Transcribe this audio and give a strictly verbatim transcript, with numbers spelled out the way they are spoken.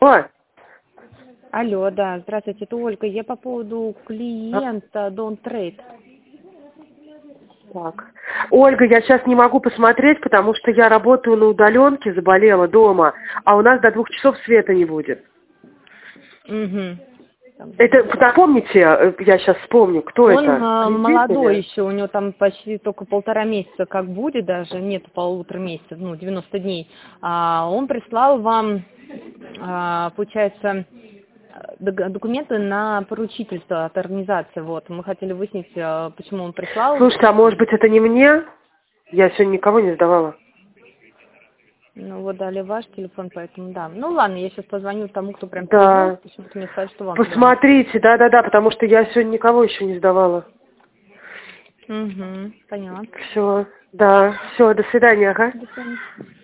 О, Алло, да, здравствуйте, это Ольга. Я по поводу а, клиента Don't Trade. так. Ольга, я сейчас не могу посмотреть, потому что я работаю на удаленке, заболела дома, а у нас до двух часов света не будет. Угу. Это, напомните, я сейчас вспомню, кто Он это? а, Кредит молодой или? еще, у него там почти только полтора месяца, как будет даже, нет полутора месяцев, ну, девяносто дней. А, он прислал вам, а, получается, дог- документы на поручительство от организации. Вот, мы хотели выяснить, а, почему он прислал. Слушайте, а может быть это не мне? Я сегодня никого не сдавала. Ну, вот дали ваш телефон, поэтому да. Ну, ладно, я сейчас позвоню тому, кто прям перевел, Да. почему-то мне сказали, что вам позвонить. Посмотрите, да-да-да, потому что я сегодня никого еще не сдавала. Угу, поняла. Все, да, все, до свидания, ага. До свидания.